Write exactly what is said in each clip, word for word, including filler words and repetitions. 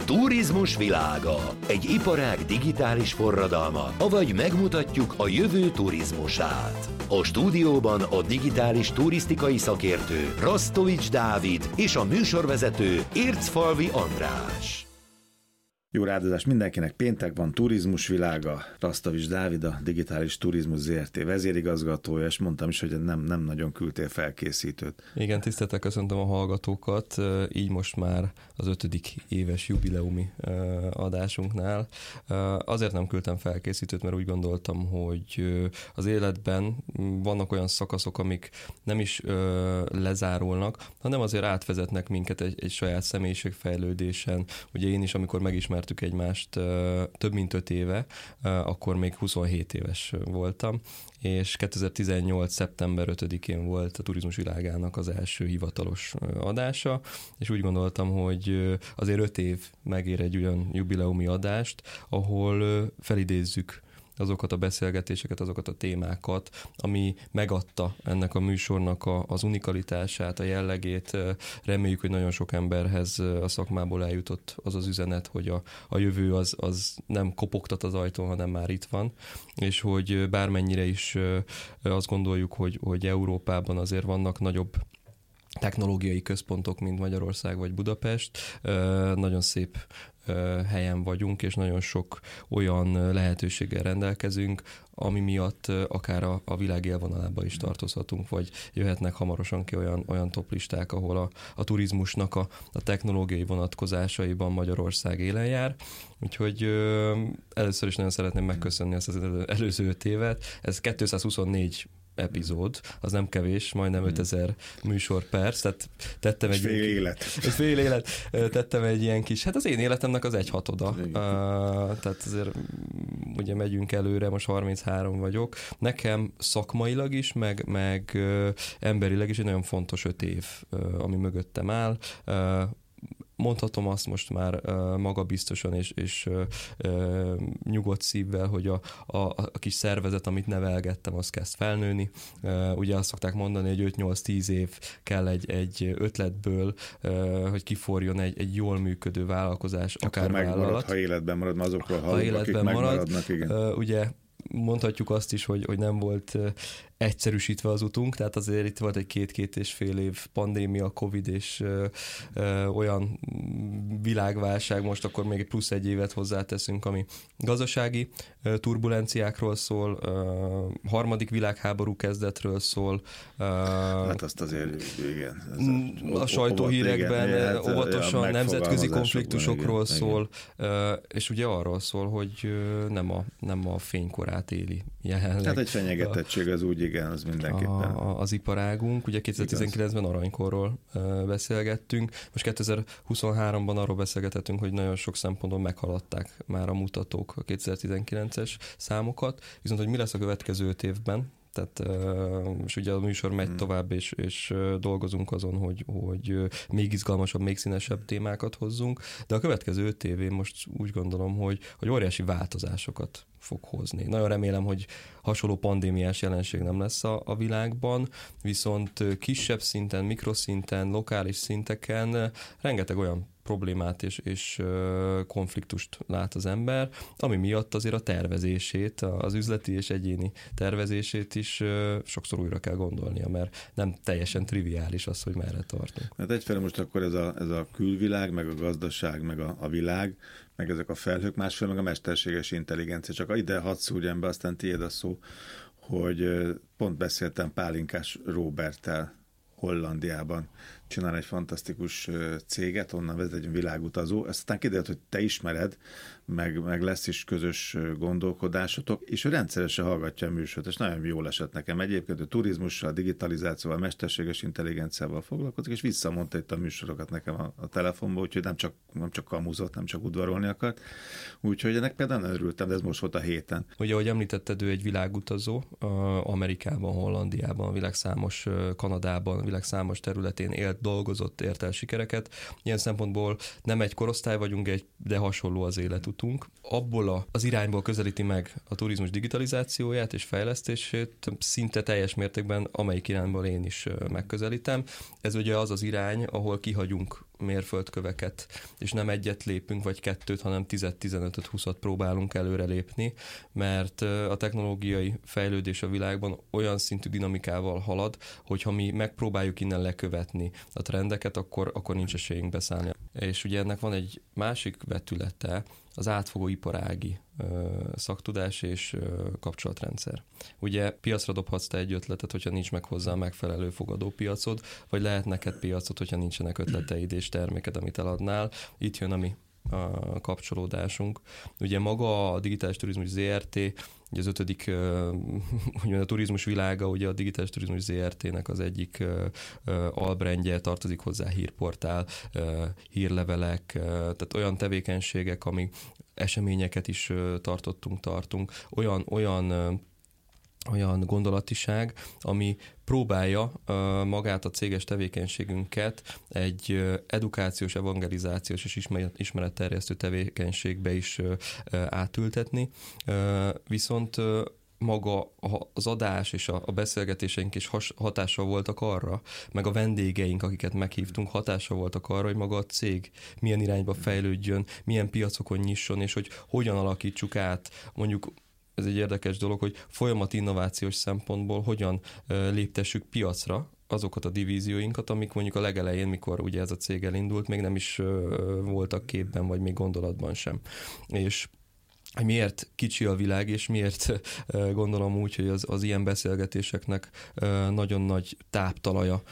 Turizmus világa. Egy iparág digitális forradalma, avagy megmutatjuk a jövő turizmusát. A stúdióban a digitális turisztikai szakértő Rasztovics Dávid és a műsorvezető Ércfalvi András. Jó rádozást mindenkinek, péntek van, turizmus világa, Rasztovics Dávid, a Digitális Turizmus zé er té vezérigazgatója, és mondtam is, hogy nem, nem nagyon küldtél felkészítőt. Igen, tisztelettel köszöntöm a hallgatókat, így most már az ötödik éves jubileumi adásunknál. Azért nem küldtem felkészítőt, mert úgy gondoltam, hogy az életben vannak olyan szakaszok, amik nem is lezárulnak, hanem azért átvezetnek minket egy, egy saját személyiségfejlődésen. Ugye én is, amikor megismertem egymást több mint öt éve, akkor még huszonhét éves voltam, és kétezer-tizennyolc. szeptember ötödikén volt a turizmus világának az első hivatalos adása, és úgy gondoltam, hogy azért öt év megér egy olyan jubileumi adást, ahol felidézzük azokat a beszélgetéseket, azokat a témákat, ami megadta ennek a műsornak a, az unikalitását, a jellegét. Reméljük, hogy nagyon sok emberhez a szakmából eljutott az az üzenet, hogy a, a jövő az, az nem kopogtat az ajtón, hanem már itt van, és hogy bármennyire is azt gondoljuk, hogy, hogy Európában azért vannak nagyobb technológiai központok, mint Magyarország vagy Budapest. Nagyon szép helyen vagyunk, és nagyon sok olyan lehetőséggel rendelkezünk, ami miatt akár a, a világ élvonalába is tartozhatunk, vagy jöhetnek hamarosan ki olyan, olyan toplisták, ahol a, a turizmusnak a, a technológiai vonatkozásaiban Magyarország élen jár. Úgyhogy ö, először is nagyon szeretném megköszönni ezt az előző öt évet. Ez kétszázhuszonnégy epizód, az nem kevés, majdnem ötezer műsor perc, tehát tettem egy... Fél élet. Egy fél élet. Tettem egy ilyen kis, hát az én életemnek az egy hatoda. Uh, tehát azért ugye megyünk előre, most harminchárom vagyok. Nekem szakmailag is, meg, meg uh, emberileg is egy nagyon fontos öt év, uh, ami mögöttem áll. Uh, Mondhatom azt most már uh, magabiztosan és, és uh, uh, nyugodt szívvel, hogy a, a, a kis szervezet, amit nevelgettem, az kezd felnőni. Uh, ugye azt szokták mondani, hogy öt-nyolc-tíz év kell egy, egy ötletből, uh, hogy kiforjon egy, egy jól működő vállalkozás, akkor akár megmarad, vállalat. Ha életben marad, mert azokról hallunk, ha akik marad, megmaradnak, igen. Uh, ugye mondhatjuk azt is, hogy, hogy nem volt egyszerűsítve az utunk, tehát azért itt volt egy két-két és fél év pandémia, Covid és ö, ö, olyan világválság, most akkor még plusz egy évet hozzáteszünk, ami gazdasági ö, turbulenciákról szól, ö, harmadik világháború kezdetről szól. Ö, hát azt azért, igen. Ez a, a sajtóhírekben igen, hát, óvatosan ja, nemzetközi konfliktusokról igen, szól, igen. És ugye arról szól, hogy nem a, nem a fénykorát éli jelenleg. Hát egy fenyegetettség az úgy, igen, az mindenképpen. A, az iparágunk, ugye kétezer-tizenkilencben aranykorról uh, beszélgettünk, most kétezer-huszonháromban arról beszélgetettünk, hogy nagyon sok szempontból meghaladták már a mutatók a kétezer-tizenkilences számokat, viszont hogy mi lesz a következő öt évben, tehát, és ugye a műsor megy tovább, és, és dolgozunk azon, hogy, hogy még izgalmasabb, még színesebb témákat hozzunk, de a következő öt évén most úgy gondolom, hogy, hogy óriási változásokat fog hozni. Nagyon remélem, hogy hasonló pandémiás jelenség nem lesz a, a világban, viszont kisebb szinten, mikroszinten, lokális szinteken rengeteg olyan problémát és, és konfliktust lát az ember, ami miatt azért a tervezését, az üzleti és egyéni tervezését is sokszor újra kell gondolnia, mert nem teljesen triviális az, hogy merre tartunk. Hát egyfelől most akkor ez a, ez a külvilág, meg a gazdaság, meg a, a világ, meg ezek a felhők, másfél meg a mesterséges intelligencia. Csak ide hadd szúrjam be, aztán tiéd a szó, hogy pont beszéltem Pálinkás Róberttel Hollandiában. Csinál egy fantasztikus céget, onnan vezet egy világutazó. Aztán kiderült, hogy te ismered, meg, meg lesz is közös gondolkodásotok, és ő rendszeresen hallgatja a műsort, és nagyon jól esett nekem. Egyébként ő turizmussal, digitalizációval, mesterséges intelligenciával foglalkozik, és visszamondta itt a műsorokat nekem a, a telefonba, úgyhogy nem csak, nem csak kamuzott, nem csak udvarolni akart. Úgyhogy ennek például nem örültem, de ez most volt a héten. Ugye, ahogy említetted, ő egy világutazó, Amerikában, Hollandiában, a világ számos, Kanadában, a világ számos területén élt, dolgozott, ért el sikereket. Ilyen szempontból nem egy korosztály vagyunk, de hasonló az életutunk. Abból az irányból közelíti meg a turizmus digitalizációját és fejlesztését szinte teljes mértékben, amelyik irányból én is megközelítem. Ez ugye az az irány, ahol kihagyunk mérföldköveket, és nem egyet lépünk, vagy kettőt, hanem tízet, tizenötöt, húszat próbálunk előrelépni, mert a technológiai fejlődés a világban olyan szintű dinamikával halad, hogyha mi megpróbáljuk innen lekövetni a trendeket, akkor, akkor nincs esélyünk beszállni. És ugye ennek van egy másik vetülete, az átfogó iparági ö, szaktudás és ö, kapcsolatrendszer. Ugye piacra dobhatsz te egy ötletet, hogyha nincs meg hozzá megfelelő fogadópiacod, vagy lehet neked piacod, hogyha nincsenek ötleteid és terméked, amit eladnál. Itt jön a mi a kapcsolódásunk. Ugye maga a Digitális Turizmus zé er té, ugye az ötödik, ugye a turizmus világa, ugye a Digitális Turizmus zé er té-nek az egyik albrendje, tartozik hozzá hírportál, hírlevelek, tehát olyan tevékenységek, ami eseményeket is tartottunk, tartunk, olyan, olyan olyan gondolatiság, ami próbálja uh, magát a céges tevékenységünket egy uh, edukációs, evangelizációs és ismeret, ismeretterjesztő tevékenységbe is uh, uh, átültetni. Uh, viszont uh, maga az adás és a, a beszélgetéseink is has, hatással voltak arra, meg a vendégeink, akiket meghívtunk, hatással voltak arra, hogy maga a cég milyen irányba fejlődjön, milyen piacokon nyisson, és hogy hogyan alakítsuk át mondjuk. Ez egy érdekes dolog, hogy folyamat innovációs szempontból hogyan léptessük piacra azokat a divízióinkat, amik mondjuk a legelején, mikor ugye ez a cég elindult, még nem is voltak képben, vagy még gondolatban sem. És miért kicsi a világ, és miért gondolom úgy, hogy az, az ilyen beszélgetéseknek nagyon nagy táptalaja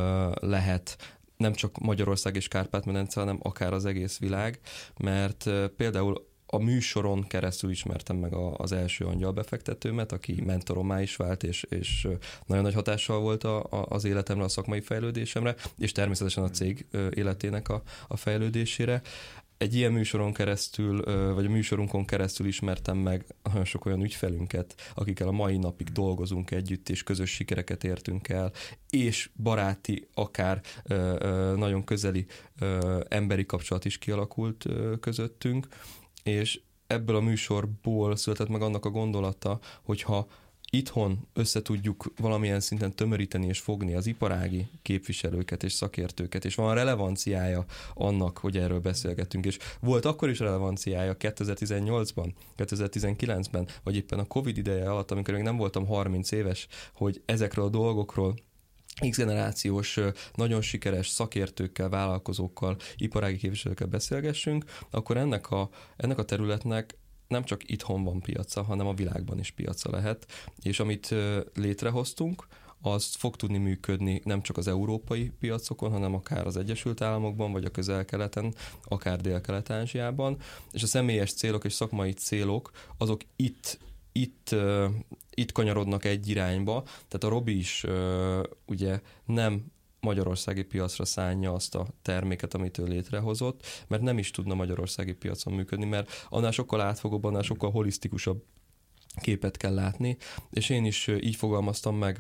lehet, nem csak Magyarország és Kárpát-medence, hanem akár az egész világ, mert például a műsoron keresztül ismertem meg a, az első angyalbefektetőmet, aki mentorommá is vált, és, és nagyon nagy hatással volt a, a, az életemre, a szakmai fejlődésemre, és természetesen a cég életének a, a fejlődésére. Egy ilyen műsoron keresztül, vagy a műsorunkon keresztül ismertem meg nagyon sok olyan ügyfelünket, akikkel a mai napig dolgozunk együtt, és közös sikereket értünk el, és baráti, akár nagyon közeli emberi kapcsolat is kialakult közöttünk, és ebből a műsorból született meg annak a gondolata, hogyha itthon össze tudjuk valamilyen szinten tömöríteni és fogni az iparági képviselőket és szakértőket, és van relevanciája annak, hogy erről beszélgetünk, és volt akkor is relevanciája kétezer-tizennyolcban, kétezer-tizenkilencben, vagy éppen a Covid ideje alatt, amikor még nem voltam harminc éves, hogy ezekről a dolgokról X-generációs, nagyon sikeres szakértőkkel, vállalkozókkal, iparági képviselőkkel beszélgessünk, akkor ennek a, ennek a területnek nem csak itthon van piaca, hanem a világban is piaca lehet, és amit létrehoztunk, az fog tudni működni nem csak az európai piacokon, hanem akár az Egyesült Államokban, vagy a Közel-Keleten, akár Dél-Kelet-Ázsiában, és a személyes célok és szakmai célok azok itt Itt, uh, itt kanyarodnak egy irányba, tehát a Robi is uh, ugye nem magyarországi piacra szánja azt a terméket, amit ő létrehozott, mert nem is tudna magyarországi piacon működni, mert annál sokkal átfogóbb, annál sokkal holisztikusabb képet kell látni, és én is uh, így fogalmaztam meg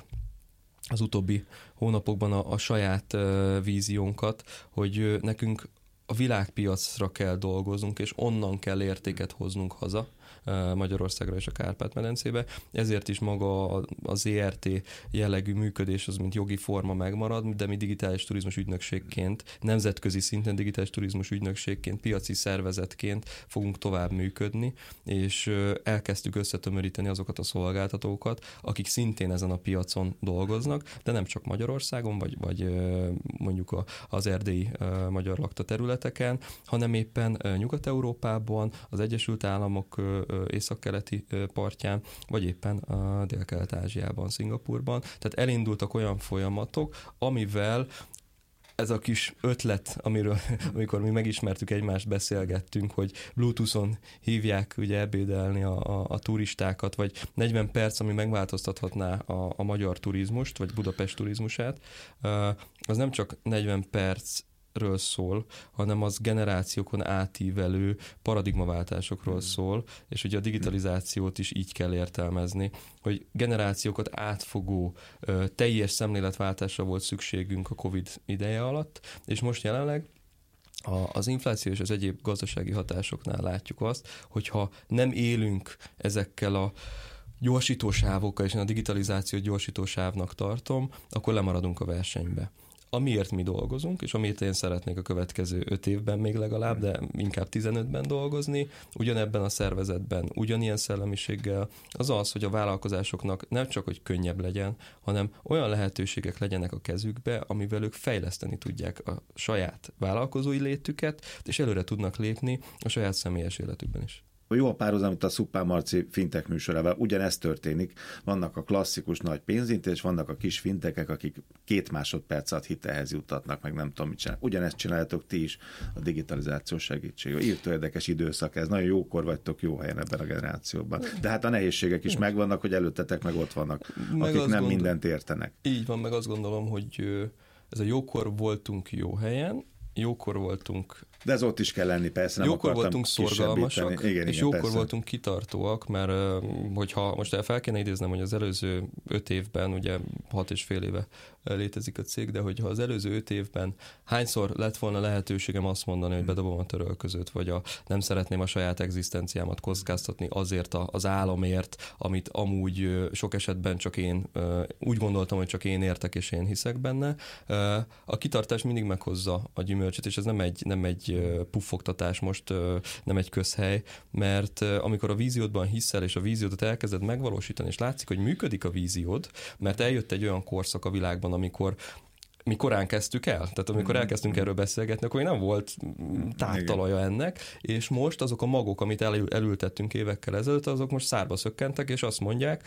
az utóbbi hónapokban a, a saját uh, víziónkat, hogy uh, nekünk a világpiacra kell dolgoznunk, és onnan kell értéket hoznunk haza Magyarországra és a Kárpát-medencébe. Ezért is maga a zé er té jellegű működés az, mint jogi forma megmarad, de mi digitális turizmus ügynökségként, nemzetközi szinten digitális turizmus ügynökségként, piaci szervezetként fogunk tovább működni, és elkezdtük összetömöríteni azokat a szolgáltatókat, akik szintén ezen a piacon dolgoznak, de nem csak Magyarországon, vagy, vagy mondjuk az erdélyi magyar lakta területeken, hanem éppen Nyugat-Európában, az Egyesült Államok északkeleti partján, vagy éppen a Dél-Kelet-Ázsiában, Szingapurban. Tehát elindultak olyan folyamatok, amivel ez a kis ötlet, amiről, amikor mi megismertük egymást, beszélgettünk, hogy Bluetooth-on hívják ugye ebédelni a, a, a turistákat, vagy negyven perc, ami megváltoztathatná a, a magyar turizmust, vagy Budapest turizmusát, az nem csak negyven perc ről szól, hanem az generációkon átívelő paradigmaváltásokról szól, és ugye a digitalizációt is így kell értelmezni, hogy generációkat átfogó, teljes szemléletváltásra volt szükségünk a Covid ideje alatt, és most jelenleg az infláció és az egyéb gazdasági hatásoknál látjuk azt, hogyha nem élünk ezekkel a gyorsítósávokkal, és én a digitalizációt gyorsítósávnak tartom, akkor lemaradunk a versenybe. amiért mi dolgozunk, és amiért én szeretnék a következő öt évben még legalább, de inkább tizenötben dolgozni, ugyanebben a szervezetben, ugyanilyen szellemiséggel, az az, hogy a vállalkozásoknak nem csak, hogy könnyebb legyen, hanem olyan lehetőségek legyenek a kezükbe, amivel ők fejleszteni tudják a saját vállalkozói létüket, és előre tudnak lépni a saját személyes életükben is. Jó a párhuzam, mint a Szuppán Marci fintech műsorával. Ugyanezt történik. Vannak a klasszikus nagy pénzintézések, és vannak a kis fintekek, akik két másodperc alatt hitelhez juttatnak, meg nem tudom mit csinálni. Ugyanezt csináljátok ti is a digitalizáció segítségével. Írtó érdekes időszak ez. Nagyon jókor vagytok, jó helyen ebben a generációban. De hát a nehézségek is megvannak, hogy előttetek meg ott vannak, meg akik nem gondol... mindent értenek. Így van, meg azt gondolom, hogy ez a jókor voltunk jó helyen, jókor voltunk... De ez ott is kell lenni, persze, nem jókor voltunk szorgalmasak, igen, igen, és jókor persze. voltunk kitartóak, mert hogyha most fel kéne idéznem, hogy az előző öt évben, ugye hat és fél éve létezik a cég, de hogyha az előző öt évben hányszor lett volna lehetőségem azt mondani, hogy bedobom a törölközőt, vagy a, nem szeretném a saját egzisztenciámat kockáztatni azért az álomért, amit amúgy sok esetben csak én úgy gondoltam, hogy csak én értek, és én hiszek benne. A kitartás mindig meghozza a gyümölcsöt, és ez nem egy, nem egy puffogtatás most, nem egy közhely, mert amikor a víziódban hiszel, és a víziódat elkezded megvalósítani, és látszik, hogy működik a víziód, mert eljött egy olyan korszak a világban, amikor mi korán kezdtük el, tehát amikor elkezdtünk erről beszélgetni, akkor még nem volt táptalaja ennek, és most azok a magok, amit elül, elültettünk évekkel ezelőtt, azok most szárba szökkentek, és azt mondják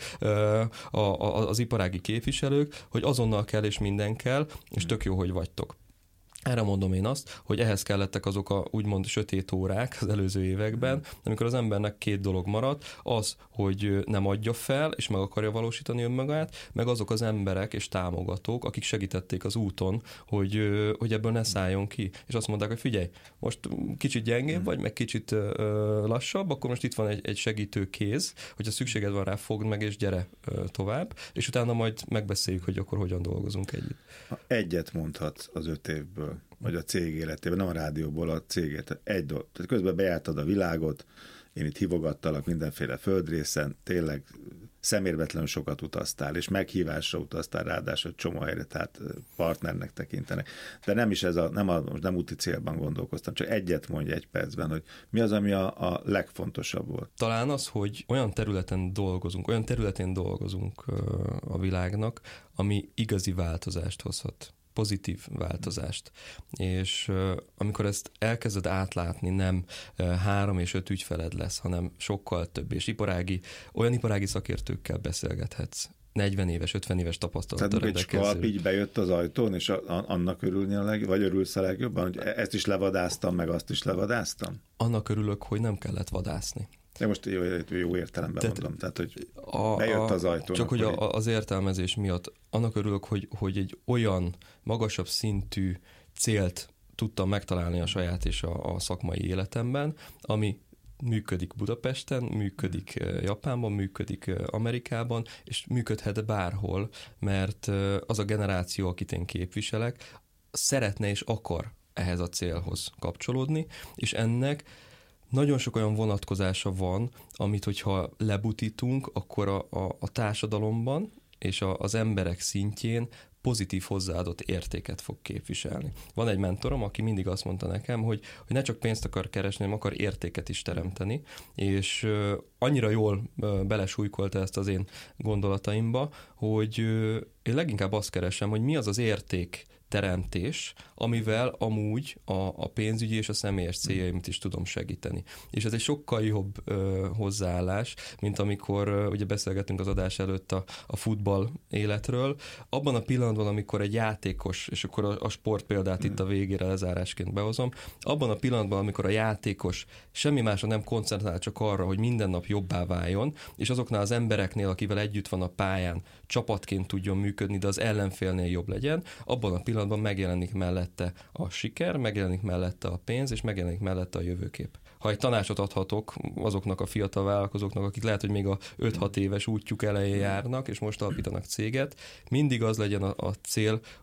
a, a, az iparági képviselők, hogy azonnal kell, és minden kell, és tök jó, hogy vagytok. Erre mondom én azt, hogy ehhez kellettek azok a úgymond sötét órák az előző években, amikor az embernek két dolog maradt, az, hogy nem adja fel, és meg akarja valósítani önmagát, meg azok az emberek és támogatók, akik segítették az úton, hogy, hogy ebből ne szálljon ki. És azt mondták, hogy figyelj, most kicsit gyengébb vagy, meg kicsit lassabb, akkor most itt van egy, egy segítő kéz, hogyha szükséged van rá, fogd meg, és gyere tovább, és utána majd megbeszéljük, hogy akkor hogyan dolgozunk együtt. Ha egyet mondhatsz az öt évből, vagy a cég életében, nem a rádióból, a cégét. Egy dolog. Tehát közben bejártad a világot, én itt hívogattalak mindenféle földrészen, tényleg szemérmetlenül sokat utaztál, és meghívásra utaztál, ráadásul csomó helyre, tehát partnernek tekintenek. De nem is ez a, nem, a, most nem úti célban gondolkoztam, csak egyet mondj egy percben, hogy mi az, ami a, a legfontosabb volt. Talán az, hogy olyan területen dolgozunk, olyan területén dolgozunk a világnak, ami igazi változást hozhat. Pozitív változást. És uh, amikor ezt elkezded átlátni, nem uh, három és öt ügyfeled lesz, hanem sokkal több, és iparági, olyan iparági szakértőkkel beszélgethetsz. negyven éves, ötven éves tapasztalattal rendelkező. Tehát egy skalp így bejött az ajtón, és a, a, annak örülni a leg, vagy örülsz a legjobban, hogy ezt is levadáztam, meg azt is levadáztam? Annak örülök, hogy nem kellett vadászni. De most jó, jó értelemben tehát mondom, tehát hogy a, bejött az ajtón. Csak hogy a, az értelmezés miatt annak örülök, hogy, hogy egy olyan magasabb szintű célt tudtam megtalálni a saját és a, a szakmai életemben, ami működik Budapesten, működik Japánban, működik Amerikában, és működhet bárhol, mert az a generáció, akit én képviselek, szeretne és akar ehhez a célhoz kapcsolódni, és ennek nagyon sok olyan vonatkozása van, amit hogyha lebutítunk, akkor a, a, a társadalomban és a, az emberek szintjén pozitív hozzáadott értéket fog képviselni. Van egy mentorom, aki mindig azt mondta nekem, hogy, hogy ne csak pénzt akar keresni, hanem akar értéket is teremteni, és uh, annyira jól uh, belesújkolta ezt az én gondolataimba, hogy uh, én leginkább azt keresem, hogy mi az az érték teremtés, amivel amúgy a, a pénzügyi és a személyes céljaimat is tudom segíteni. És ez egy sokkal jobb ö, hozzáállás, mint amikor ö, ugye beszélgetünk az adás előtt a, a futball életről. Abban a pillanatban, amikor egy játékos, és akkor a, a sport példát itt a végére lezárásként behozom, abban a pillanatban, amikor a játékos semmi másra nem koncentrál, csak arra, hogy minden nap jobbá váljon, és azoknál az embereknél, akivel együtt van a pályán, csapatként tudjon működni, de az ellenfélnél jobb legyen, abban a pillanatban megjelenik mellette a siker, megjelenik mellette a pénz, és megjelenik mellette a jövőkép. Ha egy tanácsot adhatok azoknak a fiatal vállalkozóknak, akik lehet, hogy még a öt-hat éves útjuk elején járnak, és most alapítanak céget, mindig az legyen a, a cél, hogy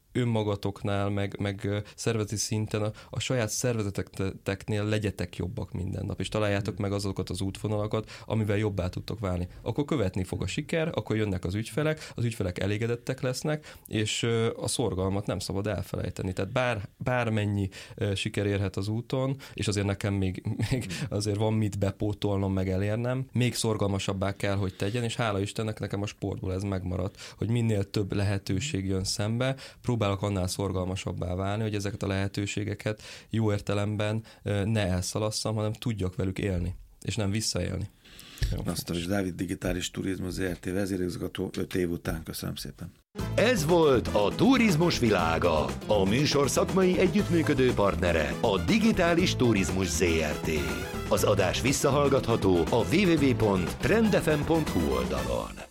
önmagatoknál, meg, meg szervezeti szinten a, a saját szervezeteknél legyetek jobbak minden nap, és találjátok meg azokat az útvonalakat, amivel jobbá tudtok válni. Akkor követni fog a siker, akkor jönnek az ügyfelek, az ügyfelek elégedettek lesznek, és a szorgalmat nem szabad elfelejteni. Tehát bár, bármennyi siker érhet az úton, és azért nekem még, még azért van mit bepótolnom, meg elérnem, még szorgalmasabbá kell, hogy tegyen, és hála Istennek nekem a sportból ez megmaradt, hogy minél több lehetőség jön szembe, próbálok annál szorgalmasabbá válni, hogy ezeket a lehetőségeket jó értelemben ne elszalasszam, hanem tudjak velük élni, és nem visszaélni. Rasztovics Dávid, Digitális Turizmus zé er té vezérigazgató öt év után. Köszönöm szépen. Ez volt a Turizmus világa. A műsor szakmai együttműködő partnere a Digitális Turizmus zé er té. Az adás visszahallgatható a double-u double-u double-u pont trend f m pont h u oldalon.